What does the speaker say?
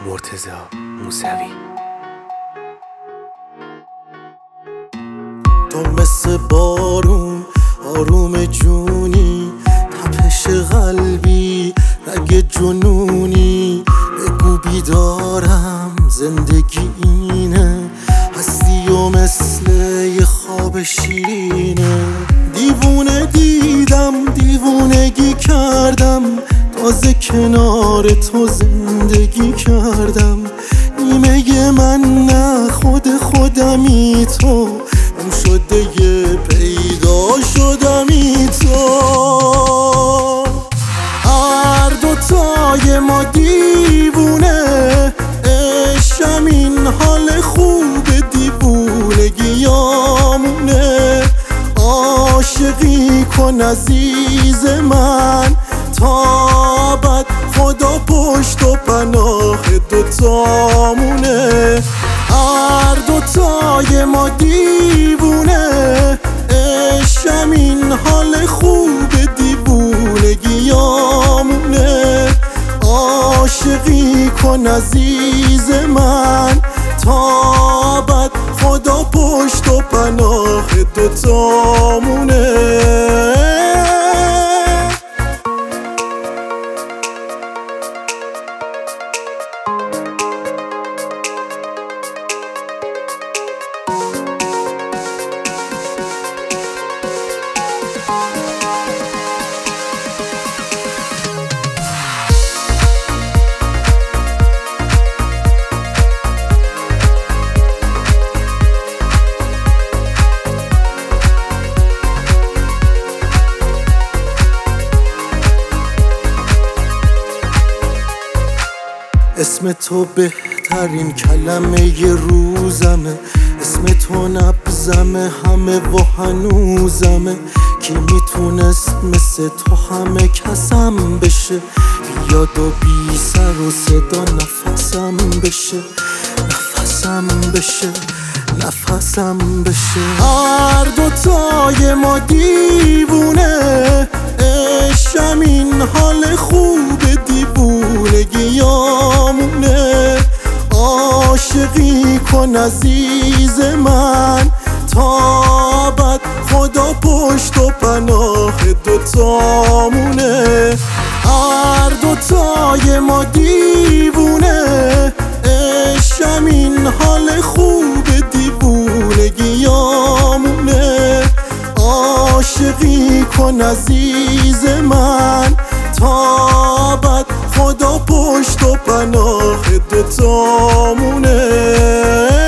مرتضی موسوی. تو مثل بارون آروم جونی، تپش قلبی رگ جنونی. بگو بیدارم زندگی اینه، هستی و مثل یه خواب شیرینه. دیوونه دیدم دیوونگی کردم، تازه کنار تو زندگی کردم. نیمه من نه خود خودمی، تو هم شده یه پیدا شدمی تو. هر دوتای ما دیوونه، عشقم این حال خوب دیوونگیامونه. عاشقی کن عزیز من تا بعد، خدا پشت و پناه دوتامونه. هر دوتای ما دیوونه، عشقم این حال خوب دیوونگیامونه. عاشقی کن عزیز من تا بعد، خدا پشت و پناه دوتامونه. اسم تو بهترین کلمه ی روزمه، اسم تو نبزمه همه و هنوزمه. کی میتونست مثل تو همه کسم بشه، بیاد و بی سر و صدا نفسم بشه، نفسم بشه، نفسم بشه. هر دوتای ما دیوونه، عشقم این حال خوب دیوونگیامونه. عاشقی کن عزیز من تا بعد، خدا پشت و پناه دوتامونه. هر دوتای ما دیوونه، عشقم این حال خوب دیوونگیامونه. عاشقی کن عزیز من تا بعد، خدا پشت و پناه دوتامونه.